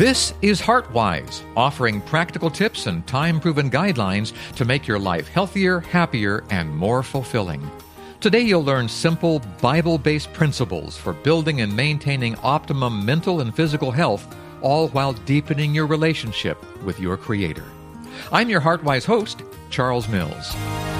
This is HeartWise, offering practical tips and time-proven guidelines to make your life healthier, happier, and more fulfilling. Today you'll learn simple, Bible-based principles for building and maintaining optimum mental and physical health, all while deepening your relationship with your Creator. I'm your HeartWise host, Charles Mills.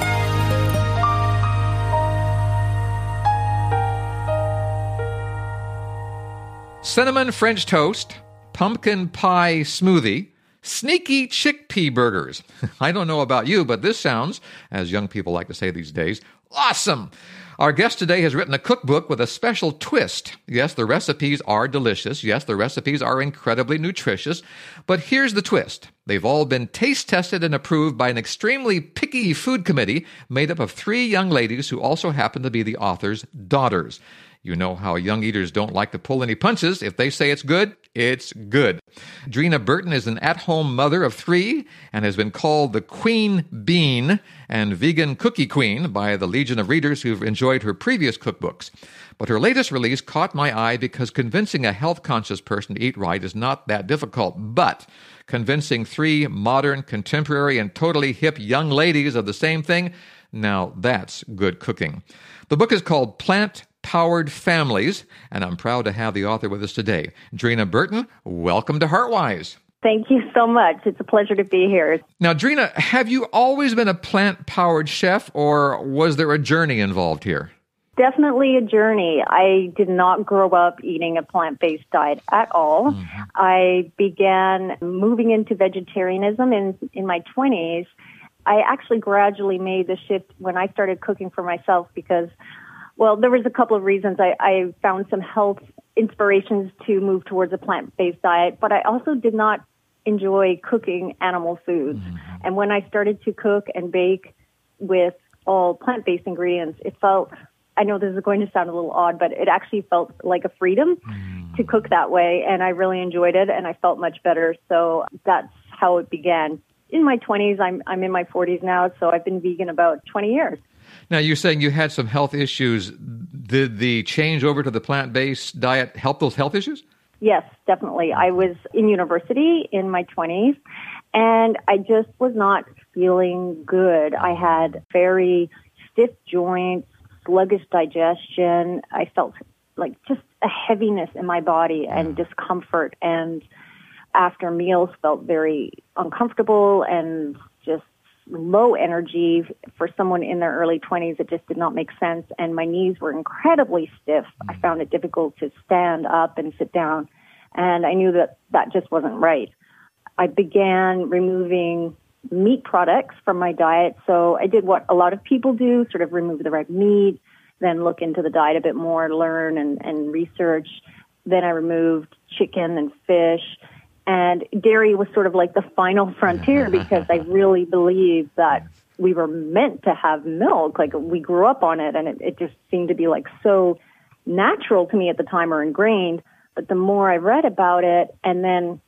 Cinnamon French toast, pumpkin pie smoothie, sneaky chickpea burgers. I don't know about you, but this sounds, as young people like to say these days, awesome. Our guest today has written a cookbook with a special twist. Yes, the recipes are delicious. Yes, the recipes are incredibly nutritious. But here's the twist. They've all been taste tested and approved by an extremely picky food committee made up of 3 young ladies who also happen to be the author's daughters. You know how young eaters don't like to pull any punches. If they say it's good, it's good. Drina Burton is an at-home mother of 3 and has been called the Queen Bean and Vegan Cookie Queen by the legion of readers who've enjoyed her previous cookbooks. But her latest release caught my eye because convincing a health-conscious person to eat right is not that difficult. But convincing 3 modern, contemporary, and totally hip young ladies of the same thing, now that's good cooking. The book is called Plant-Powered Families, and I'm proud to have the author with us today. Drina Burton, welcome to HeartWise. Thank you so much. It's a pleasure to be here. Now, Drina, have you always been a plant-powered chef, or was there a journey involved here? Definitely a journey. I did not grow up eating a plant-based diet at all. Mm-hmm. I began moving into vegetarianism in my 20s. I actually gradually made the shift when I started cooking for myself because, well, there was a couple of reasons. I found some health inspirations to move towards a plant-based diet, but I also did not enjoy cooking animal foods. Mm-hmm. And when I started to cook and bake with all plant-based ingredients, it felt, I know this is going to sound a little odd, but it actually felt like a freedom to cook that way, and I really enjoyed it, and I felt much better. So that's how it began. In my 20s, I'm in my 40s now, so I've been vegan about 20 years. Now, you're saying you had some health issues. Did the change over to the plant-based diet help those health issues? Yes, definitely. I was in university in my 20s, and I just was not feeling good. I had very stiff joints, sluggish digestion. I felt like just a heaviness in my body and discomfort, and after meals felt very uncomfortable and just low energy. For someone in their early 20s, it just did not make sense. And my knees were incredibly stiff. I found it difficult to stand up and sit down. And I knew that just wasn't right. I began removing meat products from my diet. So I did what a lot of people do, sort of remove the red meat, then look into the diet a bit more, learn and research. Then I removed chicken and fish. And dairy was sort of like the final frontier because I really believe that we were meant to have milk. Like we grew up on it, and it just seemed to be like so natural to me at the time or ingrained. But the more I read about it and then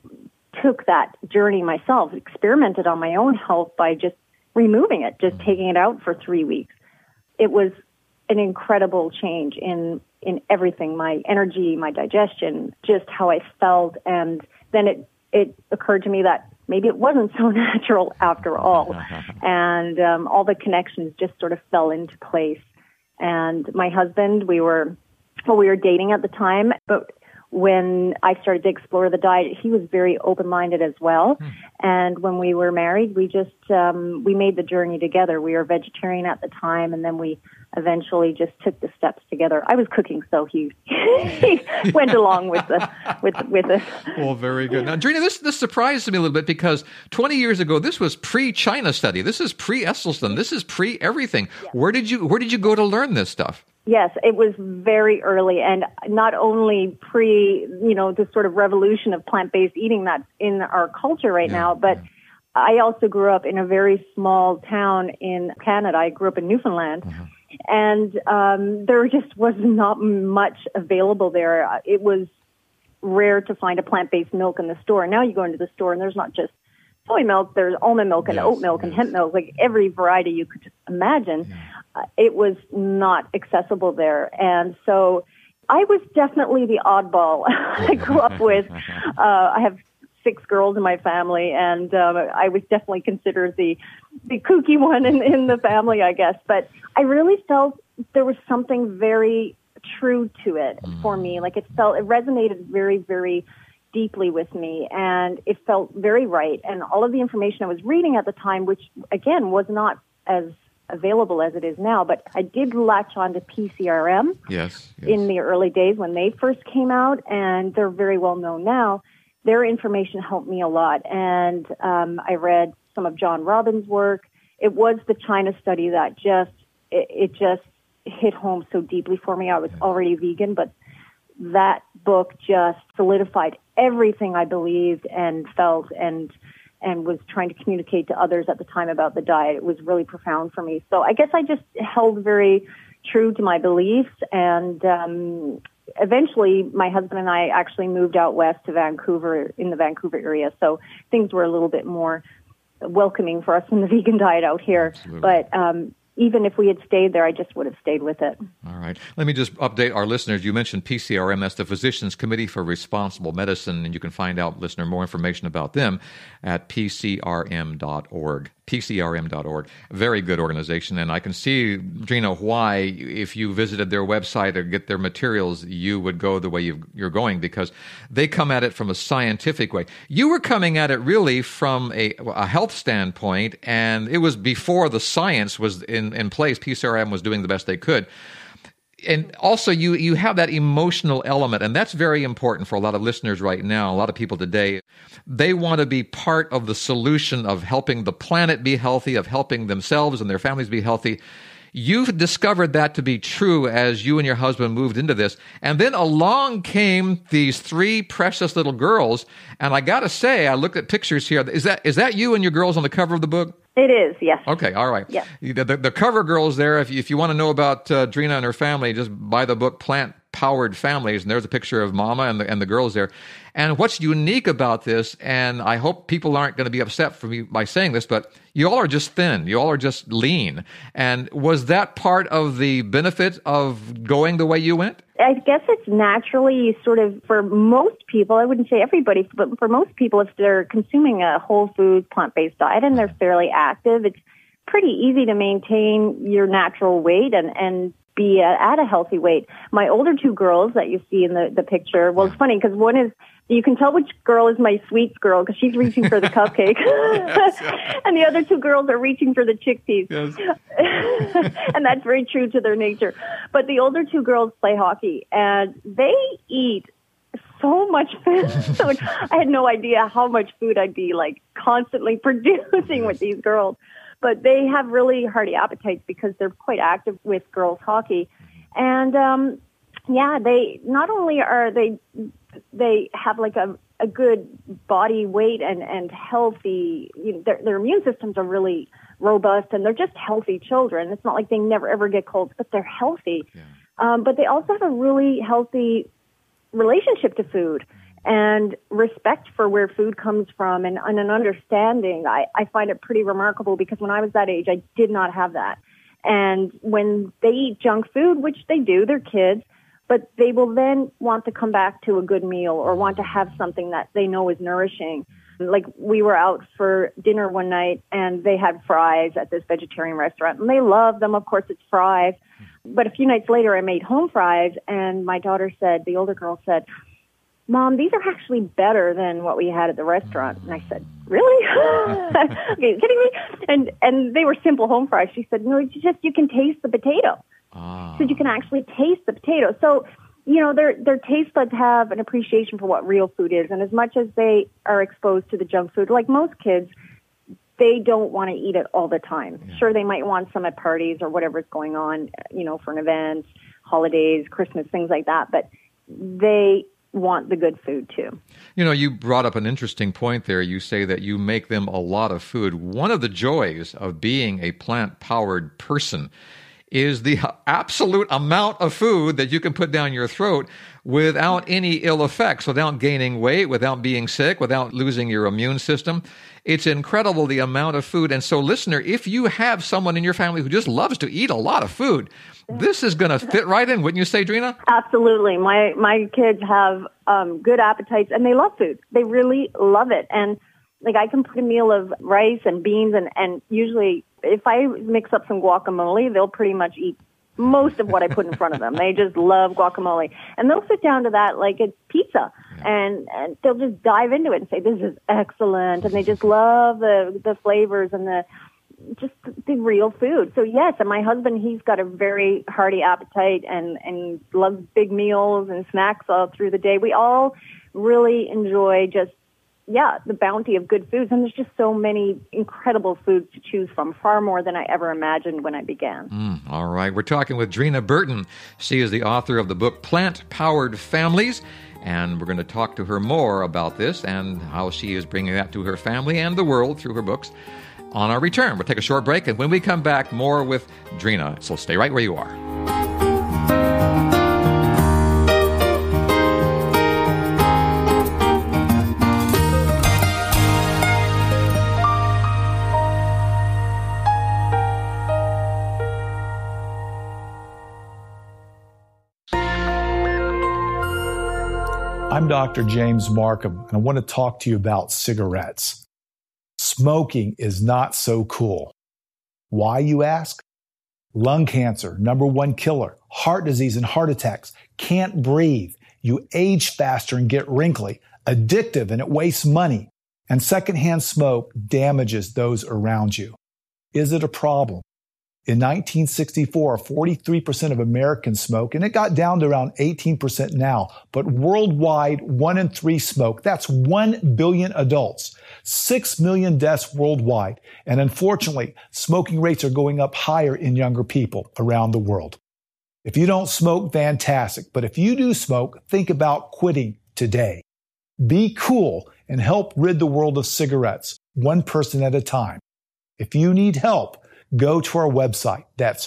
took that journey myself, experimented on my own health by just removing it, just taking it out for 3 weeks, it was an incredible change in everything, my energy, my digestion, just how I felt. And then it occurred to me that maybe it wasn't so natural after all. And all the connections just sort of fell into place. And my husband, we were dating at the time, but when I started to explore the diet, he was very open-minded as well. And when we were married, we just, we made the journey together. We were vegetarian at the time, and then we eventually just took the steps together. I was cooking, so he went along with it. Well, very good. Now, Drina, this surprised me a little bit because 20 years ago, this was pre-China study. This is pre-Esselstyn. This is pre-everything. Yeah. Where did you go to learn this stuff? Yes, it was very early, and not only the sort of revolution of plant-based eating that's in our culture right now, but I also grew up in a very small town in Canada. I grew up in Newfoundland, and there just was not much available there. It was rare to find a plant-based milk in the store. Now you go into the store, and there's not just soy milk, there's almond milk and oat milk and hemp milk, like every variety you could imagine. It was not accessible there. And so I was definitely the oddball. I grew up with, I have 6 girls in my family, and I was definitely considered the kooky one in the family, I guess. But I really felt there was something very true to it for me. Like it resonated very, very deeply with me, and it felt very right. And all of the information I was reading at the time, which again was not as available as it is now, but I did latch on to PCRM in the early days when they first came out, and they're very well known now. Their information helped me a lot, and I read some of John Robbins' work. It was the China study that just hit home so deeply for me. I was already vegan, but that book just solidified everything I believed and felt and was trying to communicate to others at the time about the diet. It was really profound for me. So I guess I just held very true to my beliefs, and eventually my husband and I actually moved out west to Vancouver, in the Vancouver area. So things were a little bit more welcoming for us in the vegan diet out here. Absolutely. But even if we had stayed there, I just would have stayed with it. All right. Let me just update our listeners. You mentioned PCRM. That's the Physicians Committee for Responsible Medicine, and you can find out, listener, more information about them at pcrm.org. PCRM.org. Very good organization, and I can see, Drina, why, if you visited their website or get their materials, you would go the way you're going, because they come at it from a scientific way. You were coming at it really from a health standpoint, and it was before the science was in place. PCRM was doing the best they could. And also, you have that emotional element, and that's very important for a lot of listeners right now, a lot of people today. They want to be part of the solution of helping the planet be healthy, of helping themselves and their families be healthy. You've discovered that to be true as you and your husband moved into this. And then along came these 3 precious little girls. And I got to say, I looked at pictures here. Is that you and your girls on the cover of the book? It is, yes. Okay, all right. Yeah. The cover girls there, if you want to know about Drina and her family, just buy the book Plant Powered Families, and there's a picture of Mama and the girls there. And what's unique about this, and I hope people aren't going to be upset for me by saying this, but you all are just thin. You all are just lean. And was that part of the benefit of going the way you went? I guess it's naturally sort of, for most people, I wouldn't say everybody, but for most people, if they're consuming a whole food, plant-based diet and they're fairly active, it's pretty easy to maintain your natural weight and be at a healthy weight. My older 2 girls that you see in the picture, well, it's funny because one is, you can tell which girl is my sweets girl because she's reaching for the cupcake. And the other 2 girls are reaching for the chickpeas. Yes. And that's very true to their nature. But the older 2 girls play hockey, and they eat so much food. I had no idea how much food I'd be like constantly producing with these girls. But they have really hearty appetites because they're quite active with girls hockey. And they not only are they have like a good body weight and healthy, their immune systems are really robust, and they're just healthy children. It's not like they never ever get colds, but they're healthy. Yeah. But they also have a really healthy relationship to food and respect for where food comes from and an understanding. I find it pretty remarkable because when I was that age, I did not have that. And when they eat junk food, which they do, they're kids, but they will then want to come back to a good meal or want to have something that they know is nourishing. Like we were out for dinner one night and they had fries at this vegetarian restaurant and they love them. Of course, it's fries. But a few nights later, I made home fries and my daughter said, the older girl said, "Mom, these are actually better than what we had at the restaurant." And I said, "Really? Okay, you kidding me?" And they were simple home fries. She said, "No, you can taste the potato." So you can actually taste the potato. So, their taste buds have an appreciation for what real food is. And as much as they are exposed to the junk food, like most kids, they don't want to eat it all the time. Yeah. Sure, they might want some at parties or whatever's going on, for an event, holidays, Christmas, things like that. But they want the good food too. You brought up an interesting point there. You say that you make them a lot of food. One of the joys of being a plant-powered person is the absolute amount of food that you can put down your throat without any ill effects, without gaining weight, without being sick, without losing your immune system. It's incredible the amount of food. And so, listener, if you have someone in your family who just loves to eat a lot of food, this is going to fit right in, wouldn't you say, Drina? Absolutely. My kids have good appetites, and they love food. They really love it. And like, I can put a meal of rice and beans, and usually if I mix up some guacamole, they'll pretty much eat most of what I put in front of them. They just love guacamole. And they'll sit down to that like it's pizza. And they'll just dive into it and say, this is excellent. And they just love the flavors and the real food. So yes, and my husband, he's got a very hearty appetite and loves big meals and snacks all through the day. We all really enjoy the bounty of good foods. And there's just so many incredible foods to choose from, far more than I ever imagined when I began. All right. We're talking with Drina Burton. She is the author of the book Plant-Powered Families. And we're going to talk to her more about this and how she is bringing that to her family and the world through her books on our return. We'll take a short break, and when we come back, more with Drina. So stay right where you are. I'm Dr. James Markham, and I want to talk to you about cigarettes. Smoking is not so cool. Why, you ask? Lung cancer, #1 killer. Heart disease and heart attacks. Can't breathe. You age faster and get wrinkly. Addictive, and it wastes money. And secondhand smoke damages those around you. Is it a problem? In 1964, 43% of Americans smoke, and it got down to around 18% now. But worldwide, 1 in 3 smoke. That's 1 billion adults. 6 million deaths worldwide. And unfortunately, smoking rates are going up higher in younger people around the world. If you don't smoke, fantastic. But if you do smoke, think about quitting today. Be cool and help rid the world of cigarettes, one person at a time. If you need help, go to our website. That's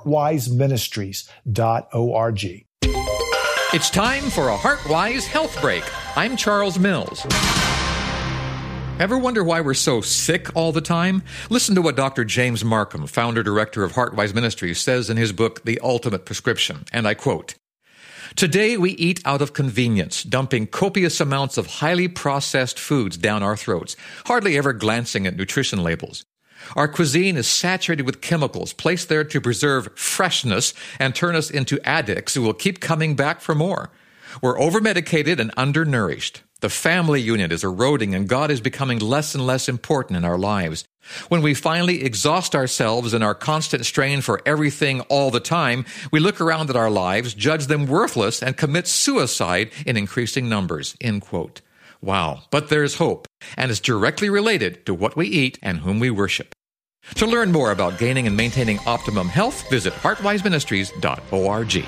heartwiseministries.org. It's time for a HeartWise Health Break. I'm Charles Mills. Ever wonder why we're so sick all the time? Listen to what Dr. James Markham, founder-director of HeartWise Ministries, says in his book, The Ultimate Prescription, and I quote, "Today we eat out of convenience, dumping copious amounts of highly processed foods down our throats, hardly ever glancing at nutrition labels. Our cuisine is saturated with chemicals placed there to preserve freshness and turn us into addicts who will keep coming back for more. We're overmedicated and undernourished. The family unit is eroding and God is becoming less and less important in our lives. When we finally exhaust ourselves in our constant strain for everything all the time, we look around at our lives, judge them worthless, and commit suicide in increasing numbers." End quote. Wow, but there's hope, and it's directly related to what we eat and whom we worship. To learn more about gaining and maintaining optimum health, visit heartwiseministries.org.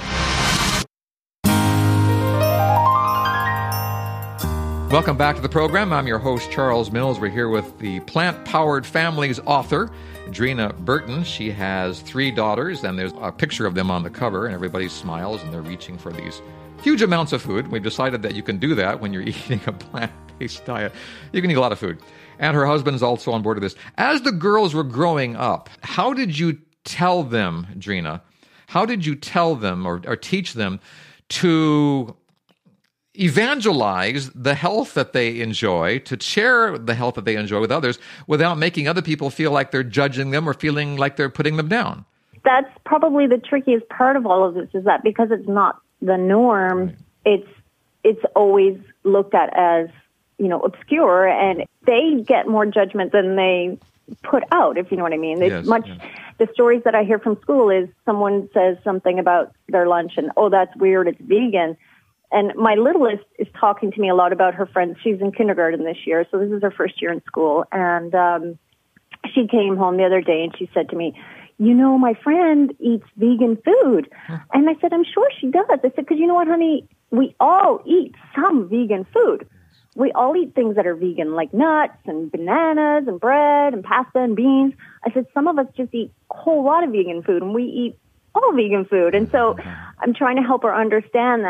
Welcome back to the program. I'm your host, Charles Mills. We're here with the Plant-Powered Families author, Drina Burton. She has 3 daughters, and there's a picture of them on the cover, and everybody smiles, and they're reaching for these huge amounts of food. We've decided that you can do that when you're eating a plant-based diet. You can eat a lot of food. And her husband's also on board with this. As the girls were growing up, how did you tell them, Drina, how did you tell them or teach them to evangelize the health that they enjoy, to share the health that they enjoy with others without making other people feel like they're judging them or feeling like they're putting them down? That's probably the trickiest part of all of this, is that because it's not the norm, right, it's always looked at as, obscure, and they get more judgment than they put out, if you know what I mean. The stories that I hear from school is someone says something about their lunch and, oh, that's weird, it's vegan. And my littlest is talking to me a lot about her friends. She's in kindergarten this year, so this is her first year in school. And she came home the other day and she said to me, my friend eats vegan food. And I said, I'm sure she does. I said, because you know what, honey? We all eat some vegan food. We all eat things that are vegan, like nuts and bananas and bread and pasta and beans. I said, some of us just eat a whole lot of vegan food, and we eat all vegan food. And so I'm trying to help her understand that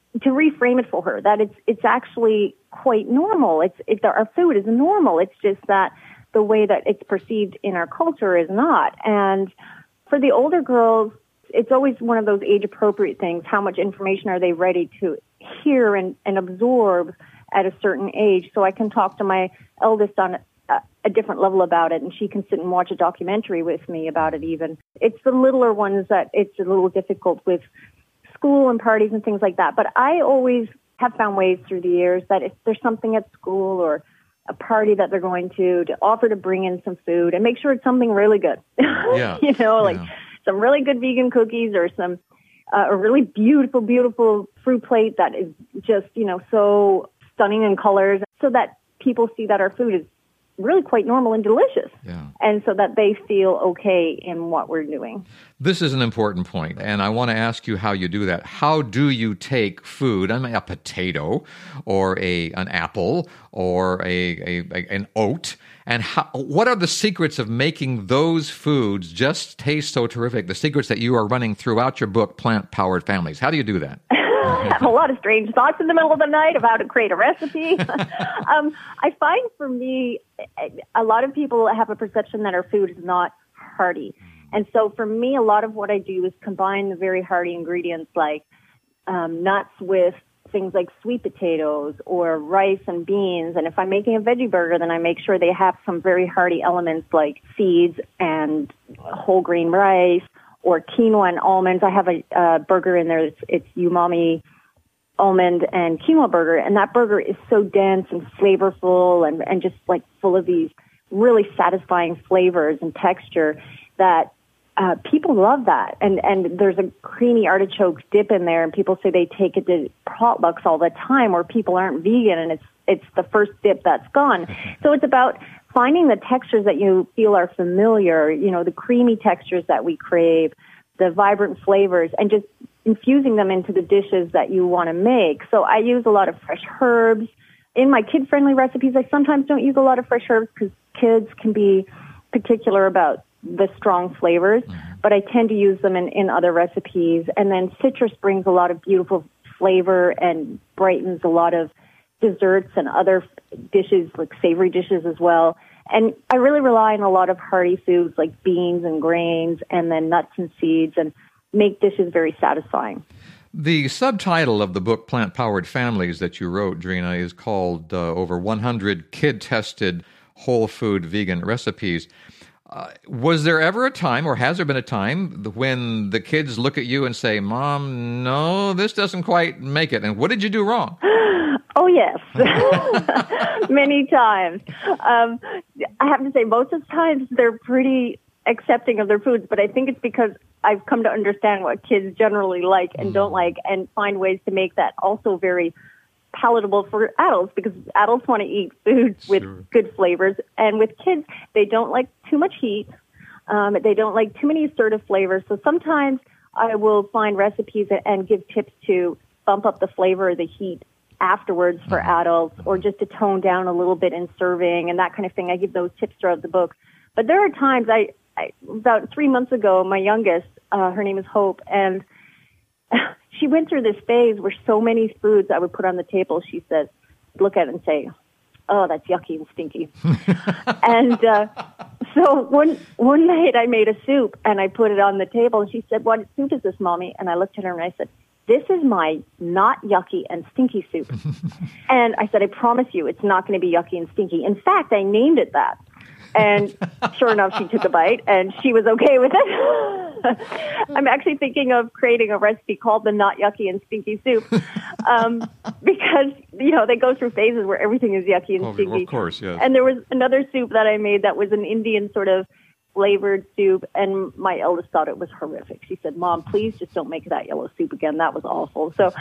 to reframe it for her, that it's actually quite normal. Our food is normal. It's just that the way that it's perceived in our culture is not. And for the older girls, it's always one of those age-appropriate things. How much information are they ready to hear and absorb at a certain age? So I can talk to my eldest on a different level about it, and she can sit and watch a documentary with me about it even. It's the littler ones that it's a little difficult with school and parties and things like that. But I always have found ways through the years that if there's something at school or a party that they're going to offer to bring in some food and make sure it's something really good. Yeah. Some really good vegan cookies or some a really beautiful, beautiful fruit plate that is just, so stunning in colors, so that people see that our food is really quite normal and delicious. Yeah. And so that they feel okay in what we're doing. This is an important point, and I want to ask you how you do that. How do you take food, a potato or an apple or an oat, and what are the secrets of making those foods just taste so terrific, the secrets that you are running throughout your book, Plant-Powered Families? How do you do that? I have a lot of strange thoughts in the middle of the night of how to create a recipe. I find for me, a lot of people have a perception that our food is not hearty. And so for me, a lot of what I do is combine the very hearty ingredients like nuts with things like sweet potatoes or rice and beans. And if I'm making a veggie burger, then I make sure they have some very hearty elements like seeds and whole grain rice or quinoa and almonds. I have a burger in there. It's umami almond and quinoa burger. And that burger is so dense and flavorful and just like full of these really satisfying flavors and texture that people love that. And there's a creamy artichoke dip in there, and people say they take it to potlucks all the time where people aren't vegan, and it's the first dip that's gone. So it's about finding the textures that you feel are familiar, the creamy textures that we crave, the vibrant flavors, and just infusing them into the dishes that you want to make. So I use a lot of fresh herbs. In my kid-friendly recipes, I sometimes don't use a lot of fresh herbs because kids can be particular about the strong flavors, but I tend to use them in other recipes. And then citrus brings a lot of beautiful flavor and brightens a lot of desserts and other dishes, like savory dishes as well. And I really rely on a lot of hearty foods like beans and grains and then nuts and seeds and make dishes very satisfying. The subtitle of the book, Plant-Powered Families, that you wrote, Drina, is called Over 100 Kid-Tested Whole Food Vegan Recipes. Was there ever a time, or has there been a time, when the kids look at you and say, Mom, no, this doesn't quite make it, and what did you do wrong? Oh, yes. Many times. I have to say, most of the times they're pretty accepting of their foods, but I think it's because I've come to understand what kids generally like and don't like and find ways to make that also very palatable for adults, because adults want to eat foods with good flavors. And with kids, they don't like too much heat. They don't like too many assertive flavors. So sometimes I will find recipes and give tips to bump up the flavor or the heat afterwards for adults, or just to tone down a little bit in serving and that kind of thing. I give those tips throughout the book. But there are times about 3 months ago, my youngest, her name is Hope, and she went through this phase where so many foods I would put on the table, she said, look at it and say, oh, that's yucky and stinky. And so one night I made a soup and I put it on the table, and she said, what soup is this, Mommy? And I looked at her and I said, this is my not yucky and stinky soup. And I said, I promise you it's not going to be yucky and stinky. In fact, I named it that. And sure enough, she took a bite, and she was okay with it. I'm actually thinking of creating a recipe called the Not Yucky and Stinky Soup, because, they go through phases where everything is yucky and stinky. Of course, yes. And there was another soup that I made that was an Indian sort of flavored soup, and my eldest thought it was horrific. She said, Mom, please just don't make that yellow soup again. That was awful. So,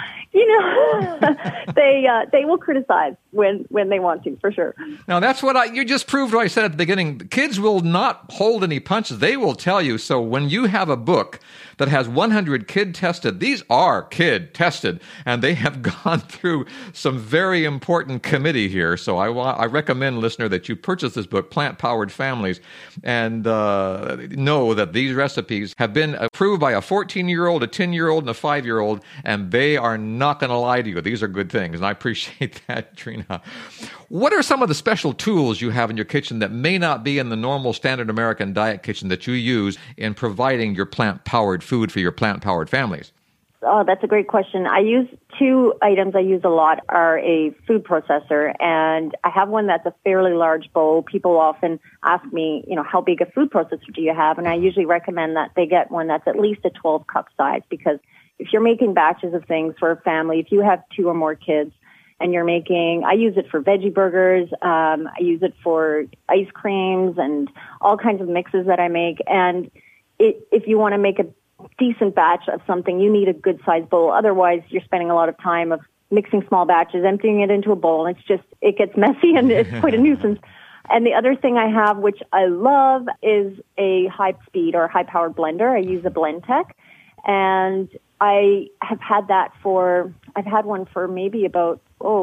they will criticize when they want to, for sure. Now, that's what you just proved what I said at the beginning. Kids will not hold any punches. They will tell you. So when you have a book that has 100 kid-tested, these are kid-tested, and they have gone through some very important committee here. So I recommend, listener, that you purchase this book, Plant-Powered Families, and know that these recipes have been approved by a 14-year-old, a 10-year-old, and a 5-year-old, and they are not going to lie to you. These are good things, and I appreciate that, Drina. What are some of the special tools you have in your kitchen that may not be in the normal standard American diet kitchen that you use in providing your plant-powered food for your plant-powered families? Oh, that's a great question. I use two items I use a lot are a food processor, and I have one that's a fairly large bowl. People often ask me, how big a food processor do you have? And I usually recommend that they get one that's at least a 12-cup size, because if you're making batches of things for a family, if you have 2 or more kids, and you're making, I use it for veggie burgers, I use it for ice creams and all kinds of mixes that I make. And if you want to make a decent batch of something, you need a good sized bowl. Otherwise, you're spending a lot of time of mixing small batches, emptying it into a bowl, and it gets messy and it's quite a nuisance. And the other thing I have, which I love, is a high-speed or high-powered blender. I use a Blendtec, and I have had I've had one for maybe about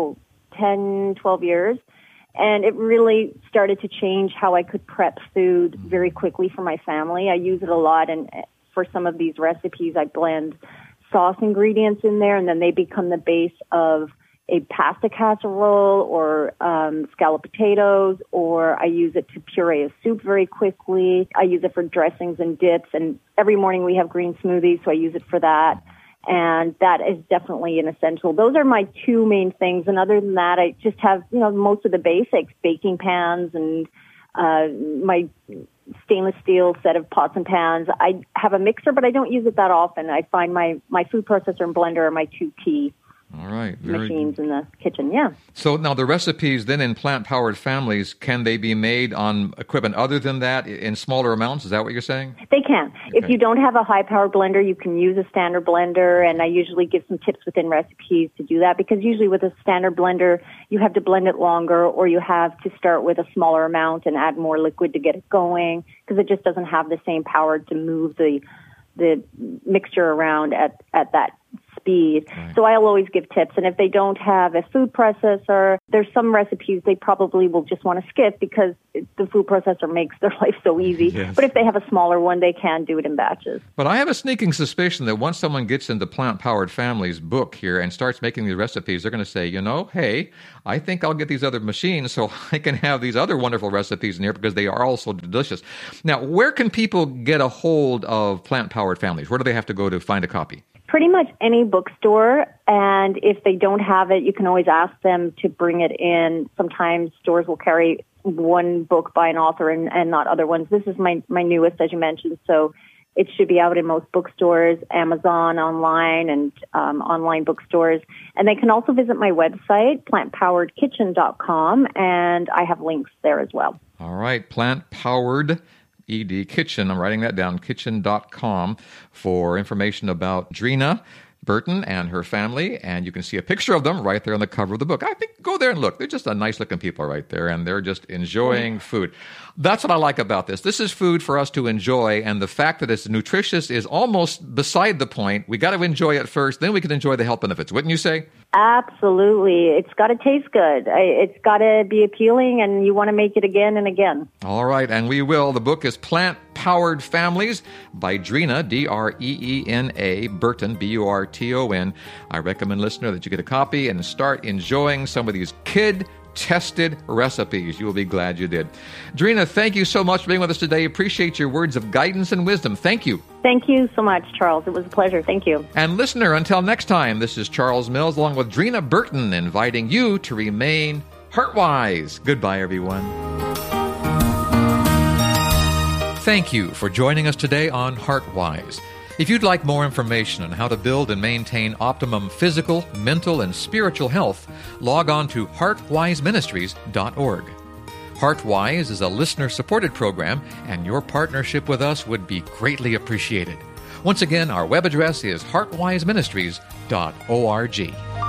10, 12 years. And it really started to change how I could prep food very quickly for my family. I use it a lot, and for some of these recipes, I blend sauce ingredients in there, and then they become the base of a pasta casserole or scalloped potatoes, or I use it to puree a soup very quickly. I use it for dressings and dips, and every morning we have green smoothies, so I use it for that. And that is definitely an essential. Those are my two main things. And other than that, I just have, most of the basics, baking pans and my stainless steel set of pots and pans. I have a mixer, but I don't use it that often. I find my food processor and blender are my two key machines in the kitchen, yeah. So now the recipes then in plant-powered families, can they be made on equipment other than that in smaller amounts? Is that what you're saying? They can. Okay. If you don't have a high-powered blender, you can use a standard blender, and I usually give some tips within recipes to do that, because usually with a standard blender, you have to blend it longer, or you have to start with a smaller amount and add more liquid to get it going, because it just doesn't have the same power to move the mixture around at that speed. Right. So I'll always give tips. And if they don't have a food processor, there's some recipes they probably will just want to skip because the food processor makes their life so easy. Yes. But if they have a smaller one, they can do it in batches. But I have a sneaking suspicion that once someone gets into Plant Powered Families book here and starts making these recipes, they're going to say, hey, I think I'll get these other machines so I can have these other wonderful recipes in here because they are also delicious. Now, where can people get a hold of Plant Powered Families? Where do they have to go to find a copy? Pretty much any bookstore, and if they don't have it, you can always ask them to bring it in. Sometimes stores will carry one book by an author and not other ones. This is my newest, as you mentioned, so it should be out in most bookstores, Amazon online, and online bookstores. And they can also visit my website, plantpoweredkitchen.com, and I have links there as well. All right, plant-powered Kitchen. I'm writing that down, kitchen.com, for information about Drina Burton and her family, and you can see a picture of them right there on the cover of the book. I think go there and look. They're just a nice-looking people right there, and they're just enjoying food. That's what I like about this. This is food for us to enjoy, and the fact that it's nutritious is almost beside the point. We got to enjoy it first, then we can enjoy the health benefits. Wouldn't you say? Absolutely. It's got to taste good. It's got to be appealing, and you want to make it again and again. All right, and we will. The book is Plant Powered Families by Drina, D-R-E-E-N-A, Burton, B-U-R-T-O-N. I recommend, listener, that you get a copy and start enjoying some of these kid-tested recipes. You will be glad you did. Drina, thank you so much for being with us today. Appreciate your words of guidance and wisdom. Thank you. Thank you so much, Charles. It was a pleasure. Thank you. And listener, until next time, this is Charles Mills along with Drina Burton inviting you to remain heart-wise. Goodbye, everyone. Thank you for joining us today on Heart-Wise. If you'd like more information on how to build and maintain optimum physical, mental, and spiritual health, log on to heartwiseministries.org. Heartwise is a listener-supported program, and your partnership with us would be greatly appreciated. Once again, our web address is heartwiseministries.org.